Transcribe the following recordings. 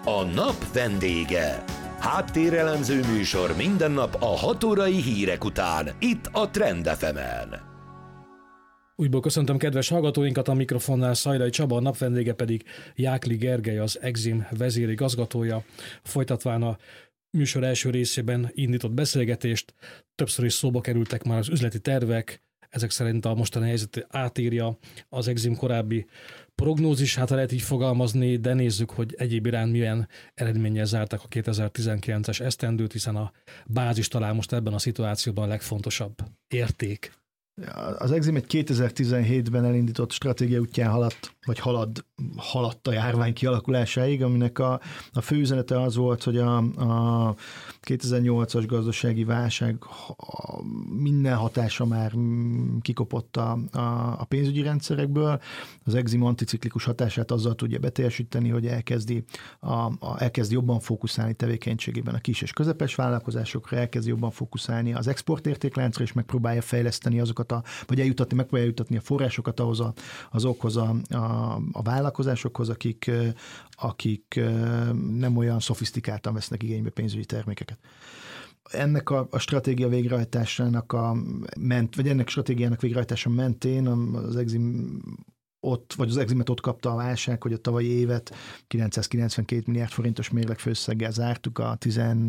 A nap vendége. Háttérelemző műsor minden nap a 6 órai hírek után, itt a Trend FM-en. Újból köszöntöm kedves hallgatóinkat, a mikrofonnál Szajdai Csaba, a nap vendége pedig Jákli Gergely, az Exim vezérigazgatója. Folytatván a műsor első részében indított beszélgetést, többször is szóba kerültek már az üzleti tervek, ezek szerint a mostani helyzet átírja az Exim korábbi prognózis, hát lehet így fogalmazni, de nézzük, hogy egyéb iránt milyen eredménnyel zárták a 2019-es esztendőt, hiszen a bázis talán most ebben a szituációban a legfontosabb érték. Az Exim egy 2017-ben elindított stratégia útján haladt a járvány kialakulásáig, aminek a fő üzenete az volt, hogy a 2008-as gazdasági válság minden hatása már kikopott a pénzügyi rendszerekből. Az Exim anticiklikus hatását azzal tudja beteljesíteni, hogy elkezdi jobban fókuszálni tevékenységében a kis és közepes vállalkozásokra, elkezdi jobban fókuszálni az exportértékláncra, és megpróbálja fejleszteni azokat megpróbálja eljuttatni a forrásokat azokhoz a vállalkozásokhoz, akik nem olyan szofisztikáltan vesznek igénybe pénzügyi termékeket. Ennek a stratégia végrehajtásának ennek a stratégiának végrehajtása mentén az Exim az Eximet ott kapta a válság, hogy a tavalyi évet 992 milliárd forintos mérlegfőszeggel zártuk a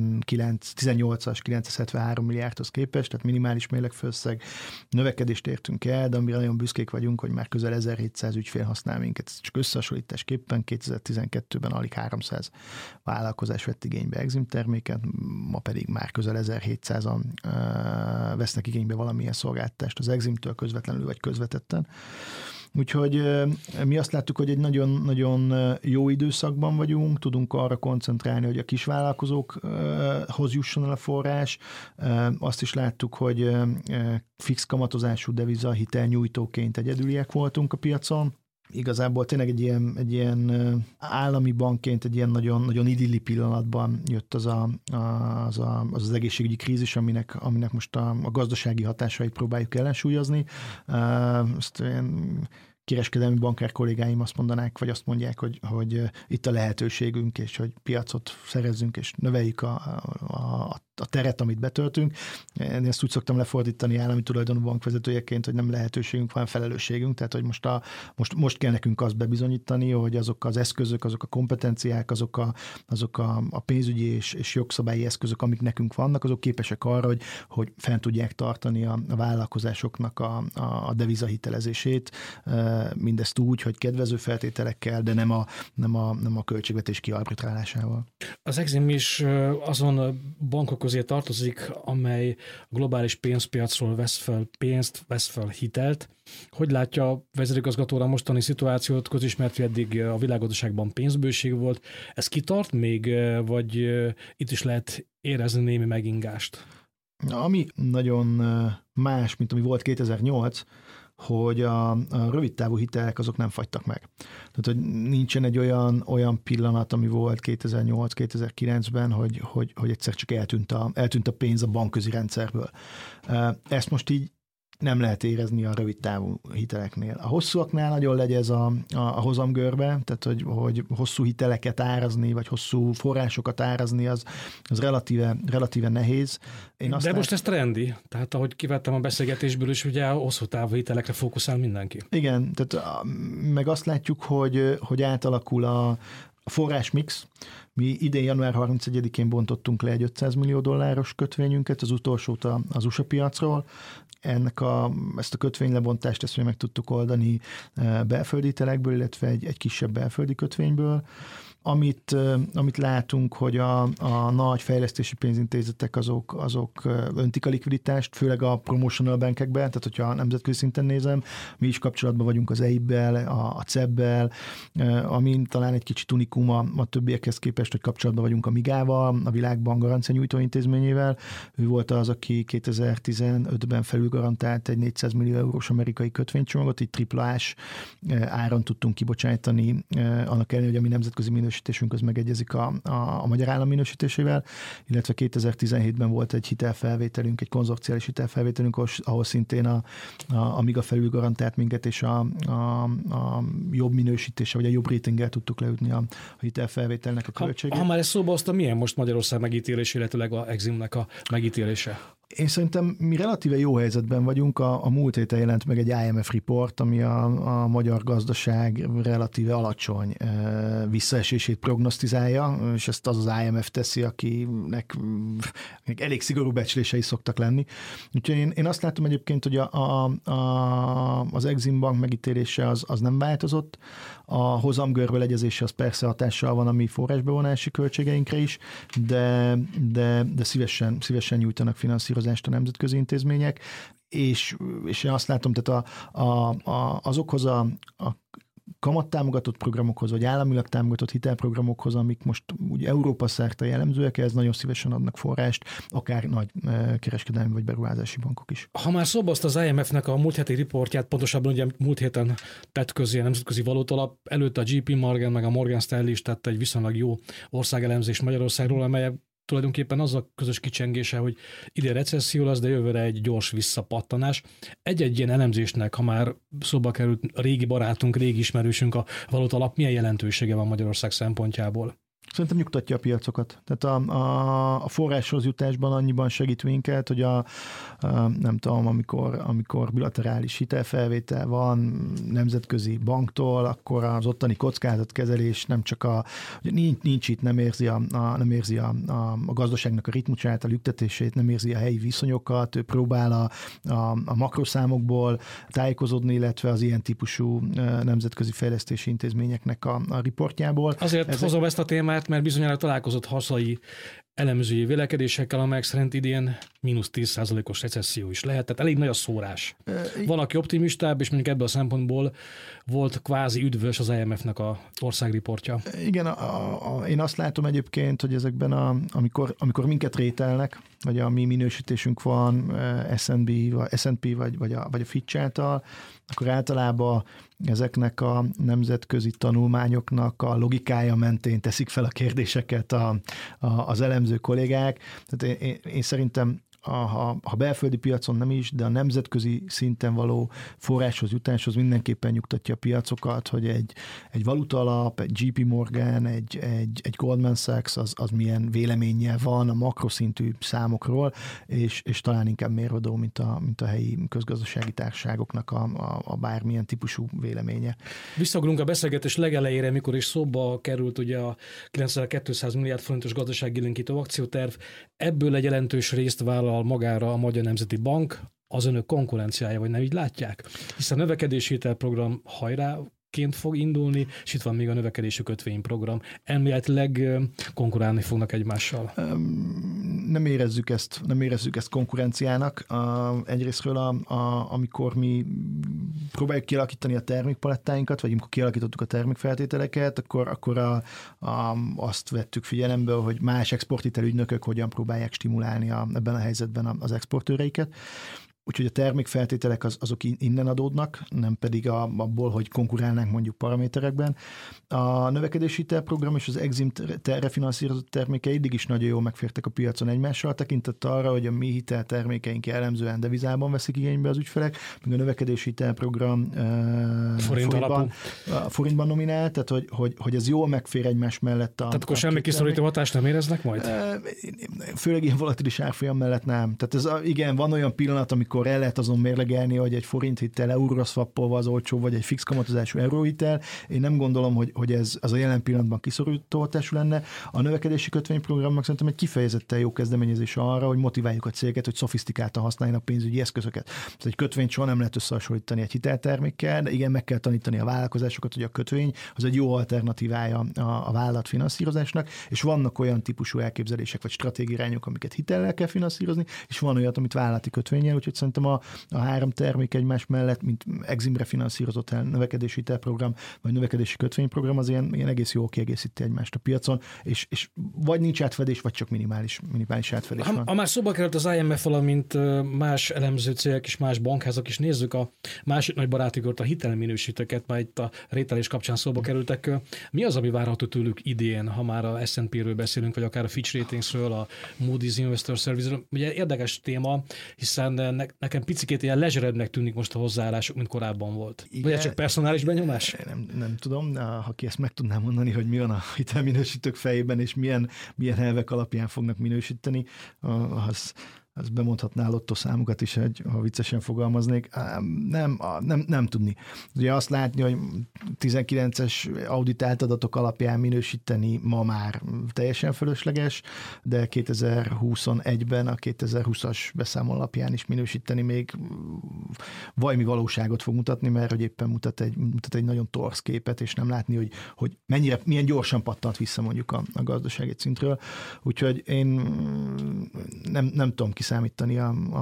18-as 973 milliárdhoz képest, tehát minimális mérlegfőszeg növekedést értünk el, de amire nagyon büszkék vagyunk, hogy már közel 1700 ügyfél használ minket. Csak összehasonlításképpen 2012-ben alig 300 vállalkozás vett igénybe Exim terméket, ma pedig már közel 1700-an vesznek igénybe valamilyen szolgáltatást az Eximtől közvetlenül vagy közvetetten. Úgyhogy mi azt láttuk, hogy egy nagyon-nagyon jó időszakban vagyunk, tudunk arra koncentrálni, hogy a kisvállalkozókhoz jusson el a forrás. Azt is láttuk, hogy fix kamatozású deviza hitelnyújtóként egyedüliek voltunk a piacon. Igazából tényleg egy ilyen állami bankként egy ilyen nagyon idilli pillanatban jött az egészségügyi krízis, aminek most a gazdasági hatásait próbáljuk ellensúlyozni. Ezt kereskedelmi bankár kollégáim azt mondanák, vagy azt mondják, hogy itt a lehetőségünk, és hogy piacot szerezzünk, és növeljük a teret, amit betöltünk. Én ezt úgy szoktam lefordítani állami tulajdonú bankvezetőjeként, hogy nem lehetőségünk, van felelősségünk, tehát hogy most kell nekünk azt bebizonyítani, hogy azok az eszközök, azok a kompetenciák, azok a pénzügyi és jogszabályi eszközök, amik nekünk vannak, azok képesek arra, hogy fent tudják tartani a vállalkozásoknak a devizahitelezését, mindezt úgy, hogy kedvező feltételekkel, de nem a költségvetés kiarbitrálásával. Az Exim is azon bankok közé tartozik, amely globális pénzpiacról vesz fel hitelt. Hogy látja a vezérigazgatóra mostani szituációt, közismert, hogy eddig a világgazdaságban pénzbőség volt. Ez kitart még, vagy itt is lehet érezni némi megingást? Ami nagyon más, mint ami volt 2008, hogy a rövidtávú hitelek azok nem fagytak meg. Tehát, hogy nincsen egy olyan pillanat, ami volt 2008-2009-ben, hogy egyszer csak eltűnt a pénz a bankközi rendszerből. Ezt most így nem lehet érezni a rövid távú hiteleknél. A hosszúaknál nagyon legy a hozamgörbe, tehát hogy hosszú hiteleket árazni, vagy hosszú forrásokat árazni, az relatíve nehéz. De most ez trendi, tehát ahogy kivettem a beszélgetésből is, ugye a hosszú távú hitelekre fókuszál mindenki. Igen, tehát meg azt látjuk, hogy átalakul a forrásmix. Mi idén január 31-én bontottunk le egy $500 millió kötvényünket, az utolsót az USA piacról. Ezt a kötvénylebontást meg tudtuk oldani belföldi hitelekből, illetve egy kisebb belföldi kötvényből. Amit látunk, hogy a nagy fejlesztési pénzintézetek azok öntik a likviditást, főleg a promotional bankekben, tehát hogyha a nemzetközi szinten nézem, mi is kapcsolatban vagyunk az EIB-bel, a CEB-bel, ami talán egy kicsit unikum a többiekhez képest, hogy kapcsolatban vagyunk a MIGA-val, a Világbank garancia nyújtó intézményével. Ő volt az, aki 2015-ben felülgarantált egy 400 millió eurós amerikai kötvénycsomagot, így triplás áron tudtunk kibocsájtani, annak ellenére, hogy a mi nemzetközi minősítésünk az megegyezik a magyar állam minősítésével, illetve 2017-ben volt egy hitelfelvételünk, egy konzorciális hitelfelvételünk, ahol szintén a MIGA felül garantált minket, és a jobb minősítése, vagy a jobb ratinggel tudtuk leütni a hitelfelvételnek a költségét. Ha már ezt szóba hozta, milyen most Magyarország megítélés, illetőleg a Eximnek a megítélése? Én szerintem mi relatíve jó helyzetben vagyunk. A múlt héten jelent meg egy IMF report, ami a magyar gazdaság relatíve alacsony visszaesését prognosztizálja, és ezt az IMF teszi, akinek elég szigorú becslései szoktak lenni. Úgyhogy én azt látom egyébként, hogy az Exim Bank megítélése az nem változott. A hozamgörbe legyezése az persze hatással van a mi forrásbevonási költségeinkre is, de szívesen nyújtanak finanszírozást a nemzetközi intézmények, és én azt látom, tehát azokhoz a kamattámogatott programokhoz, vagy államilag támogatott hitelprogramokhoz, amik most úgy Európa szerte jellemzőek, ez nagyon szívesen adnak forrást, akár nagy kereskedelmi vagy beruházási bankok is. Ha már szóba azt az IMF-nek a múlt heti riportját, pontosabban ugye múlt héten tett közé a Nemzetközi Valutalap, előtte a JP Morgan meg a Morgan Stanley is tette egy viszonylag jó országelemzést Magyarországról, amely tulajdonképpen az a közös kicsengése, hogy idén recesszió lesz, de jövőre egy gyors visszapattanás. Egy-egy ilyen elemzésnek, ha már szóba került a régi barátunk, régi ismerősünk a Valutalap, milyen jelentősége van Magyarország szempontjából? Szerintem nyugtatja a piacokat. Tehát a forráshoz jutásban annyiban segít minket, hogy nem tudom, amikor bilaterális hitelfelvétel van nemzetközi banktól, akkor az ottani kockázatkezelés nem csak nincs itt, nem érzi a gazdaságnak a ritmusát, a lüktetését, nem érzi a helyi viszonyokat, ő próbál a makroszámokból tájékozódni, illetve az ilyen típusú nemzetközi fejlesztési intézményeknek a riportjából. Azért hozom ezt a témát, mert bizonyára találkozott hazai elemzői vélekedésekkel, amelyek szerint idén -10%-os recesszió is lehet, tehát elég nagy a szórás. Van, aki optimistább, és mondjuk ebből a szempontból volt kvázi üdvös az IMF-nek a országriportja. Igen, én azt látom egyébként, hogy ezekben, amikor minket rételnek, vagy a mi minősítésünk van S&P vagy a Fitch által, akkor általában ezeknek a nemzetközi tanulmányoknak a logikája mentén teszik fel a kérdéseket az elemző kollégák. Tehát én szerintem ha belföldi piacon nem is, de a nemzetközi szinten való forráshoz jutáshoz mindenképpen nyugtatja a piacokat, hogy egy valutalap, egy JP Morgan, egy Goldman Sachs az milyen véleménnyel van a makroszintű számokról, és talán inkább mérvadó, mint a helyi közgazdasági társaságoknak a bármilyen típusú véleménye. Visszaugrunk a beszélgetés legelejére, mikor is szóba került ugye a 9200 milliárd forintos gazdaságélénkítő akcióterv, ebből egy jelentős részt vállal magára a Magyar Nemzeti Bank, az önök konkurenciája, vagy nem így látják? Hiszen a növekedési hitelprogram hajráként fog indulni, és itt van még a növekedési kötvényprogram. Elméletileg konkurálni fognak egymással. Nem érezzük ezt konkurenciának. Egyrésztről, amikor mi próbáljuk kialakítani a termékpalettáinkat, vagy amikor kialakítottuk a termékfeltételeket, akkor azt vettük figyelembe, hogy más exporthitelügynökök hogyan próbálják stimulálni ebben a helyzetben az exportőreiket. Úgyhogy a termékfeltételek azok innen adódnak, nem pedig abból, hogy konkurálnánk mondjuk paraméterekben. A növekedési hitelprogram és az Exim refinanszírozott termékei eddig is nagyon jól megfértek a piacon egymással, tekintettel arra, hogy a mi hiteltermékeink jellemzően devizában veszik igénybe az ügyfelek, míg a növekedési hitelprogram forintban nominál, tehát hogy ez jól megfér egymás mellett. Tehát akkor semmi kiszorító hatást nem éreznek majd? Főleg ilyen volatilis árfolyam mellett nem. Tehát igen, van olyan pillanat, amikor el lehet azon mérlegelni, hogy egy forint hitel euróra swappolva az olcsó, vagy egy fix kamatozású euróhitel. Én nem gondolom, hogy ez a jelen pillanatban kiszorító hatású lenne. A növekedési kötvényprogramnak szerintem egy kifejezetten jó kezdeményezés arra, hogy motiváljuk a céget, hogy szofisztikáltan használjanak pénzügyi eszközöket. Tehát egy kötvényt soha nem lehet összehasonlítani egy hiteltermékkel, de igen, meg kell tanítani a vállalkozásokat, hogy a kötvény az egy jó alternatívája a vállalat finanszírozásnak, és vannak olyan típusú elképzelések vagy stratégiai irányok, amiket hitellel kell finanszírozni, és van olyat, amit vállalati kötvényel, úgyhogy szerintem a három termék egymás mellett, mint Eximre finanszírozott növekedési hitelprogram, vagy növekedési kötvényprogram, az ilyen egész jól kiegészíti egymást a piacon, és vagy nincs átfedés, vagy csak minimális átfedés van. Ha már szóba került az IMF, valamint más elemző cégek és más bankházak is, nézzük a másik nagy baráti kört, a hitelminősítőket, már itt a rételés kapcsán szóba kerültek. Mi az, ami várható tőlük idén, ha már a S&P-ről beszélünk, vagy akár a Fitch Ratingsről, a Moody's Investor Service-ről? Ugye érdekes téma, hiszen nekem picikét ilyen leisure-ebbnek tűnik most a hozzáállásuk, mint korábban volt. Vagy ez csak personális benyomás? Nem tudom, ha ki ezt meg tudnám mondani, hogy mi van a hitelminősítők fejében, és milyen elvek alapján fognak minősíteni, az bemondhatná lottó számokat is, ha viccesen fogalmaznék. Nem tudni. Ugye azt látni, hogy 19-es auditált adatok alapján minősíteni ma már teljesen fölösleges, de 2021-ben a 2020-as beszámoló alapján is minősíteni még valami valóságot fog mutatni, mert hogy éppen mutat egy nagyon torz képet, és nem látni, hogy milyen gyorsan pattant vissza mondjuk a gazdasági szintről. Úgyhogy én nem tudom kiszámítani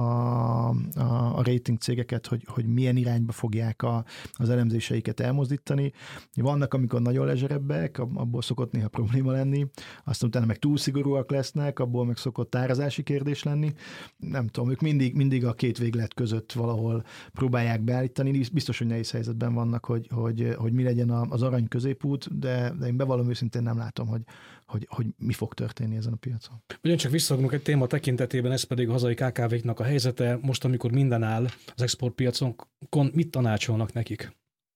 a rating cégeket, hogy milyen irányba fogják az elemzéseiket elmozdítani. Vannak, amikor nagyon lezserebbek, abból szokott néha probléma lenni, aztán utána meg túl szigorúak lesznek, abból meg szokott árazási kérdés lenni. Nem tudom, ők mindig a két véglet között valahol próbálják beállítani. Biztos, hogy nehéz helyzetben vannak, hogy mi legyen az arany középút, de én bevallom őszintén nem látom, hogy mi fog történni ezen a piacon. Ugyancsak visszaugrunk egy téma tekintetében, ez pedig a hazai KKV-knak a helyzete. Most, amikor minden áll az exportpiaconkon, mit tanácsolnak nekik?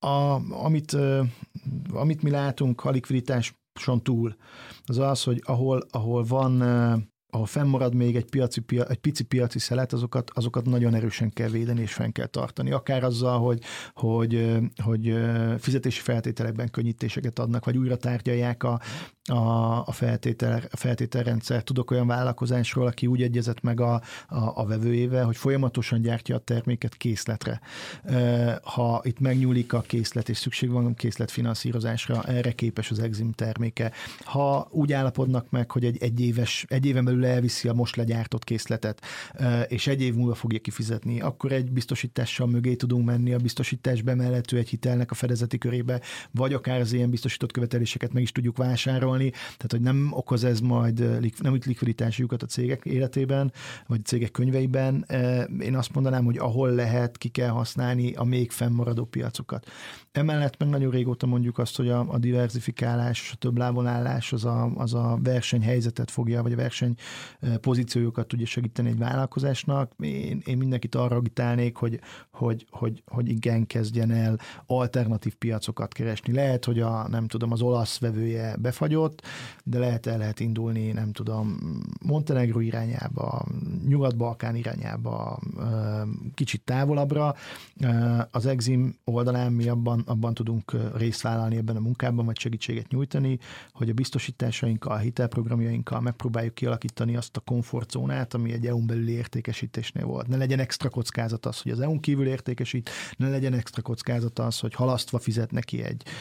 Amit mi látunk a likviditáson túl, az az, hogy ahol fennmarad még egy pici piaci szelet, azokat nagyon erősen kell védeni és fenn kell tartani. Akár azzal, hogy fizetési feltételekben könnyítéseket adnak, vagy újra tárgyalják a feltételrendszer. Tudok olyan vállalkozásról, aki úgy egyezett meg a vevőjével, hogy folyamatosan gyártja a terméket készletre. Ha itt megnyúlik a készlet, és szükség van készletfinanszírozásra, erre képes az Exim terméke. Ha úgy állapodnak meg, hogy egy éven belül elviszi a most legyártott készletet, és egy év múlva fogja kifizetni, akkor egy biztosítással mögé tudunk menni, a biztosítás bemelhető egy hitelnek a fedezeti körébe, vagy akár az ilyen biztosított követeléseket meg is tudjuk vásárolni, tehát hogy nem okoz ez majd nem úgy likviditási lyukat a cégek életében, vagy a cégek könyveiben. Én azt mondanám, hogy ahol lehet, ki kell használni a még fennmaradó piacokat. Emellett meg nagyon régóta mondjuk azt, hogy a diversifikálás, a több lábon állás az a versenyhelyzetet fogja, vagy a verseny pozíciójukat tudja segíteni egy vállalkozásnak. Én mindenkit arra agitálnék, hogy igen, kezdjen el alternatív piacokat keresni. Lehet, hogy az olasz vevője befagyott, de lehet indulni, nem tudom, Montenegro irányába, Nyugat-Balkán irányába, kicsit távolabbra. Az Exim oldalán mi abban tudunk részt vállalni ebben a munkában, vagy segítséget nyújtani, hogy a biztosításainkkal, a hitelprogramjainkkal megpróbáljuk kialakítani azt a komfortzónát, ami egy EU-n belüli értékesítésnél volt. Ne legyen extra kockázat az, hogy az EU-n kívül értékesít, ne legyen extra kockázat az, hogy halasztva fizet neki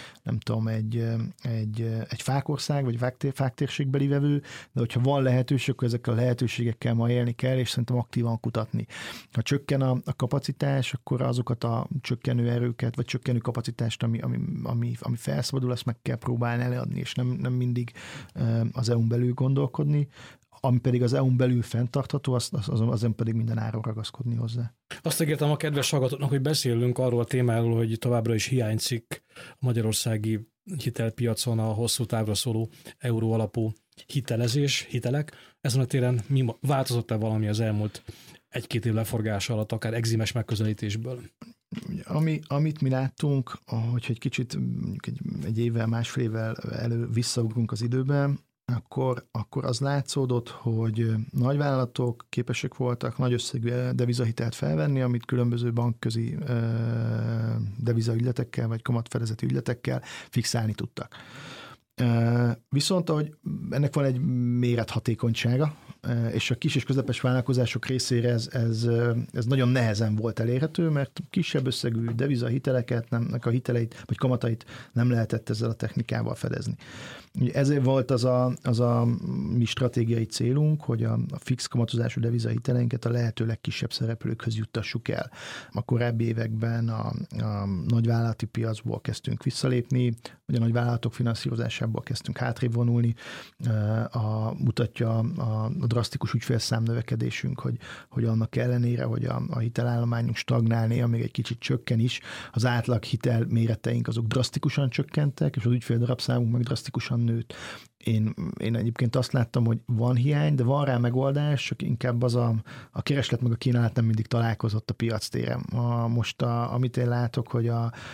egy fákország, vagy fáktérségbeli vevő, de hogyha van lehetőség, akkor ezekkel a lehetőségekkel ma élni kell, és szerintem aktívan kutatni. Ha csökken a kapacitás, akkor azokat a csökkenő erőket, vagy csökkenő kapacitást, ami felszabadul, azt meg kell próbálni eladni, és nem mindig az EU-n belül gondolkodni, ami pedig az EU-n belül fenntartható, azon pedig minden áron ragaszkodni hozzá. Azt ígértem a kedves hallgatóknak, hogy beszélünk arról a témáról, hogy továbbra is hiányzik a magyarországi hitelpiacon a hosszú távra szóló euró alapú hitelek. Ezen a téren változott-e valami az elmúlt egy-két év leforgása alatt, akár eximes megközelítésből? Amit mi láttunk, hogy egy kicsit egy évvel, másfél évvel visszaugrunk az időben, akkor az látszódott, hogy nagyvállalatok képesek voltak nagy összegű devizahitelt felvenni, amit különböző bankközi devizaügyletekkel vagy kamatfedezeti ügyletekkel fixálni tudtak. Viszont, hogy ennek van egy mérethatékonysága, és a kis és közepes vállalkozások részére ez nagyon nehezen volt elérhető, mert kisebb összegű devizahiteleket, a hiteleit vagy kamatait nem lehetett ezzel a technikával fedezni. Ezért volt az a mi stratégiai célunk, hogy a fix kamatozású devizahiteleinket a lehető legkisebb szereplőkhöz juttassuk el. A korábbi években a nagyvállalati piacból kezdtünk visszalépni, vagy a nagyvállalatok finanszírozásából kezdtünk hátrébb vonulni. Mutatja a drasztikus ügyfélszám növekedésünk, hogy annak ellenére, hogy a hitelállományunk stagnálni, még egy kicsit csökken is, az átlag hitel méreteink azok drasztikusan csökkentek, és az ügyféldarabszámunk meg drasztikusan nőtt. Én egyébként azt láttam, hogy van hiány, de van rá megoldás, csak inkább az a kereslet meg a kínálat nem mindig találkozott a piactéren. Most amit én látok, hogy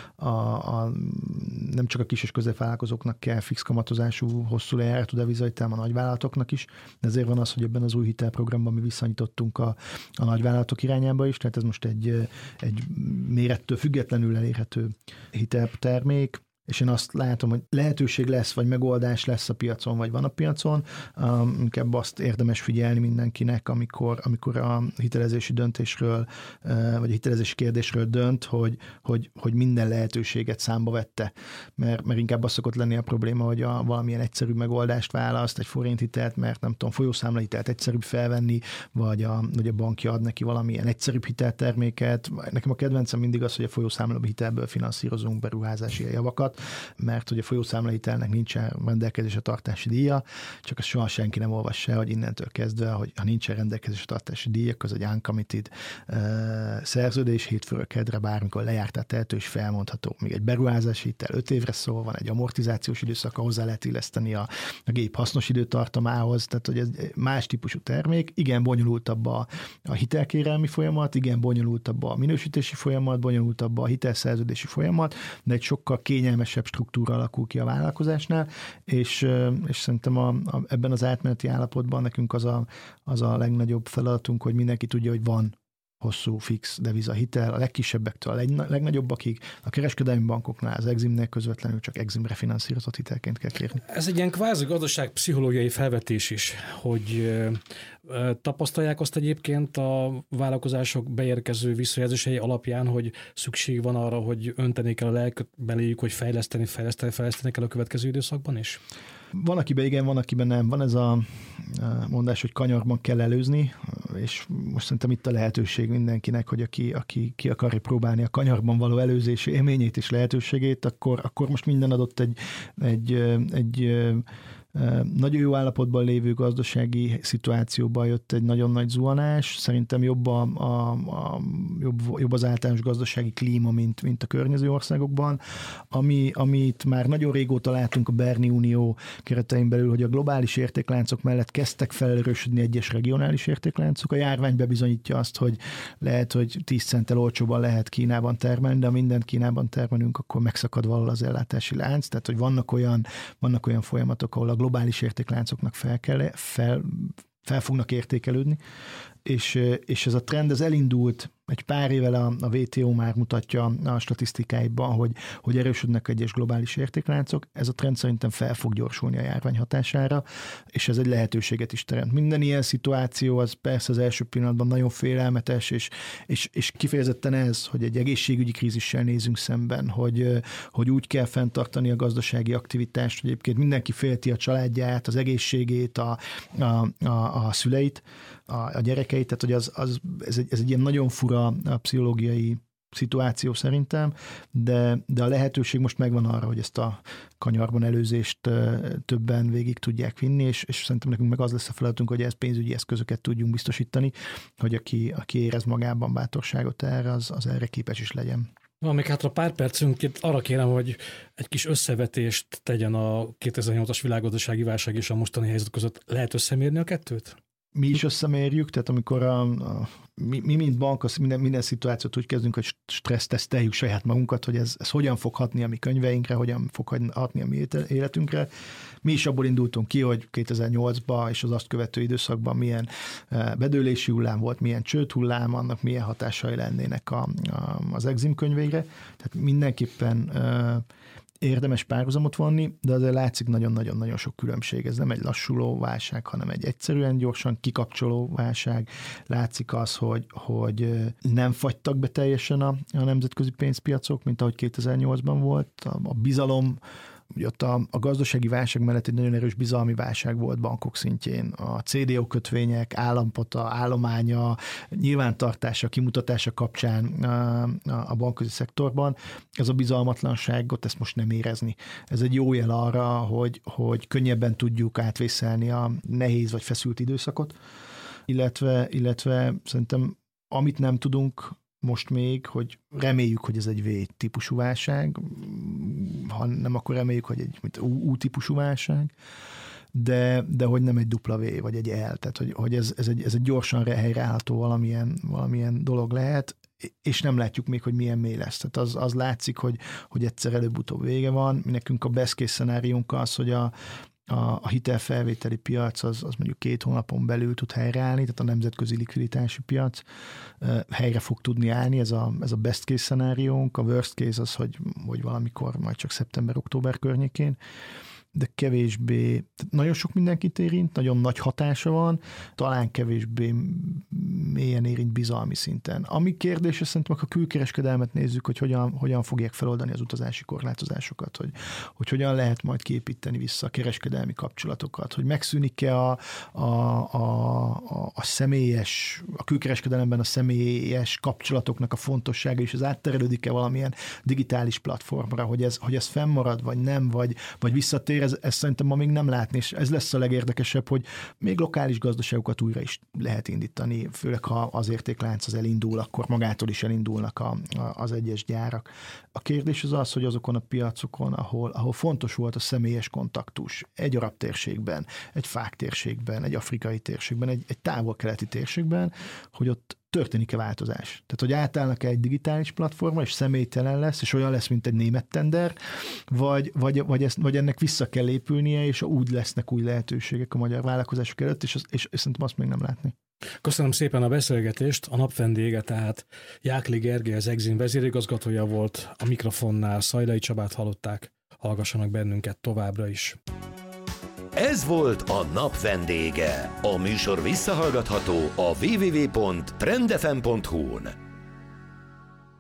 nem csak a kis és középvállalkozóknak kell fix kamatozású, hosszú lejáratú devizahitel, a nagyvállalatoknak is, de ezért van az, hogy ebben az új hitelprogramban mi visszanyitottunk a nagyvállalatok irányába is, tehát ez most egy mérettől függetlenül elérhető hiteltermék, és én azt látom, hogy lehetőség lesz, vagy megoldás lesz a piacon, vagy van a piacon, inkább azt érdemes figyelni mindenkinek, amikor a hitelezési döntésről, vagy a hitelezési kérdésről dönt, hogy minden lehetőséget számba vette, mert inkább az szokott lenni a probléma, hogy valamilyen egyszerű megoldást választ, egy forinthitelt, mert nem tudom, folyószámlahitelt egyszerűbb felvenni, vagy a bankja ad neki valamilyen egyszerűbb hitelterméket. Nekem a kedvencem mindig az, hogy a folyószámlahitelből finanszírozunk beruházási javakat, mert hogy a folyószámlahitelnek nincsen rendelkezésre tartási díja, csak azt soha senki nem olvassa, hogy innentől kezdve, hogy ha nincsen rendelkezésre tartási díjak, az egy uncommitted szerződés, hétfőről kedre bármikor lejártál tehető és felmondható. Még egy beruházási hitel 5 évre szól, van egy amortizációs időszak, hozzá lehet illeszteni a gép hasznos időtartamához, tehát hogy ez más típusú termék, igen bonyolultabb a hitelkérelmi folyamat, igen bonyolultabb a minősítési folyamat, bonyolultabb a hitelszerződési folyamat, de egy sokkal kényelmesebb struktúra alakul ki a vállalkozásnál, és szerintem ebben az átmeneti állapotban nekünk az a legnagyobb feladatunk, hogy mindenki tudja, hogy van hosszú fix devizahitel, a legkisebbektől a legnagyobbakig, a kereskedelmi bankoknál, az Eximnél közvetlenül csak Eximre finanszírozott hitelként kell kérni. Ez egy ilyen kvázi gazdaságpszichológiai felvetés is, hogy tapasztalják azt egyébként a vállalkozások beérkező visszajelzései alapján, hogy szükség van arra, hogy öntenék el a lelköt beléjük, hogy fejleszteni kell a következő időszakban is? Van, akiben igen, van, akiben nem. Van ez a mondás, hogy kanyarban kell előzni, és most szerintem itt a lehetőség mindenkinek, hogy aki ki akarja próbálni a kanyarban való előzés élményét és lehetőségét, akkor most minden adott egy nagyon jó állapotban lévő gazdasági szituációban jött egy nagyon nagy zuhanás. Szerintem jobb az általános gazdasági klíma, mint a környező országokban. Amit már nagyon régóta látunk a Berni Unió keretein belül, hogy a globális értékláncok mellett kezdtek felerősödni egyes regionális értékláncok. A járvány bebizonyítja azt, hogy lehet, hogy 10 centtel olcsóban lehet Kínában termelni, de ha mindent Kínában termelünk, akkor megszakad valahol az ellátási lánc. Tehát, hogy vannak olyan folyamatok, ahol a globális értékláncoknak fel fognak értékelődni, és ez a trend ez elindult egy pár évvel, a WTO már mutatja a statisztikáiban, hogy erősödnek egyes globális értékláncok. Ez a trend szerintem fel fog gyorsulni a járvány hatására, és ez egy lehetőséget is teremt. Minden ilyen szituáció az persze az első pillanatban nagyon félelmetes, és kifejezetten ez, hogy egy egészségügyi krízissel nézünk szemben, hogy úgy kell fenntartani a gazdasági aktivitást, hogy egyébként mindenki félti a családját, az egészségét, a szüleit, a gyerekeit, tehát hogy ez egy ilyen nagyon fura a pszichológiai szituáció szerintem, de a lehetőség most megvan arra, hogy ezt a kanyarban előzést többen végig tudják vinni, és szerintem nekünk meg az lesz a feladatunk, hogy pénzügyi eszközöket tudjunk biztosítani, hogy aki érez magában bátorságot erre, az erre képes is legyen. Van még hátra pár percünk, itt arra kérem, hogy egy kis összevetést tegyen a 2008-as világgazdasági válság és a mostani helyzet között. Lehet összemérni a kettőt? Mi is összemérjük, tehát amikor mi mint bank, minden szituációt úgy kezdünk, hogy stresszteszteljük saját magunkat, hogy ez hogyan fog hatni a mi könyveinkre, hogyan fog hatni a mi életünkre. Mi is abból indultunk ki, hogy 2008-ban és az azt követő időszakban milyen bedőlési hullám volt, milyen csődhullám, annak milyen hatásai lennének az Exim könyveire. Tehát mindenképpen érdemes párhuzamot vonni, de azért látszik nagyon-nagyon-nagyon sok különbség. Ez nem egy lassuló válság, hanem egy egyszerűen gyorsan kikapcsoló válság. Látszik az, hogy nem fagytak be teljesen a nemzetközi pénzpiacok, mint ahogy 2008-ban volt. A bizalom, ugye ott a gazdasági válság mellett egy nagyon erős bizalmi válság volt bankok szintjén. A CDO kötvények, állampota, állománya, nyilvántartása, kimutatása kapcsán a bankközi szektorban. Ez a bizalmatlanságot, ezt most nem érezni. Ez egy jó jel arra, hogy könnyebben tudjuk átvészelni a nehéz vagy feszült időszakot, illetve szerintem amit nem tudunk most még, hogy reméljük, hogy ez egy V-típusú válság, ha nem, akkor reméljük, hogy egy U-típusú válság, de hogy nem egy W vagy egy L, tehát hogy ez egy gyorsan helyreállható valamilyen dolog lehet, és nem látjuk még, hogy milyen mély lesz. Tehát az látszik, hogy egyszer előbb-utóbb vége van. Nekünk a best case szenáriónk az, hogy a hitelfelvételi piac az mondjuk 2 hónapon belül tud helyreállni, tehát a nemzetközi likviditási piac helyre fog tudni állni, ez a best case szenáriónk, a worst case az, hogy valamikor majd csak szeptember-október környékén, de kevésbé, nagyon sok mindenkit érint, nagyon nagy hatása van, talán kevésbé mélyen érint bizalmi szinten. Ami kérdés, szerintem, ha a külkereskedelmet nézzük, hogy hogyan fogják feloldani az utazási korlátozásokat, hogy hogyan lehet majd kiépíteni vissza a kereskedelmi kapcsolatokat, hogy megszűnik-e a személyes, a külkereskedelemben a személyes kapcsolatoknak a fontossága, és az átterelődik-e valamilyen digitális platformra, hogy ez fennmarad, vagy nem, vagy visszatér, ez szerintem ma még nem látni, és ez lesz a legérdekesebb, hogy még lokális gazdaságokat újra is lehet indítani, főleg ha az értéklánc az elindul, akkor magától is elindulnak az egyes gyárak. A kérdés az, hogy azokon a piacokon, ahol fontos volt a személyes kontaktus, egy arab térségben, egy fák térségben, egy afrikai térségben, egy távol-keleti térségben, hogy ott történik-e változás. Tehát, hogy átállnak-e egy digitális platformra, és személytelen lesz, és olyan lesz, mint egy német tender, vagy ennek vissza kell épülnie, és úgy lesznek új lehetőségek a magyar vállalkozások előtt, és szerintem azt még nem látni. Köszönöm szépen a beszélgetést. A nap vendége tehát Jákli Gergely, az Exim vezérigazgatója volt, a mikrofonnál Szajdai Csabát hallották. Hallgassanak bennünket továbbra is. Ez volt a nap vendége. A műsor visszahallgatható a www.trendfm.hu-n.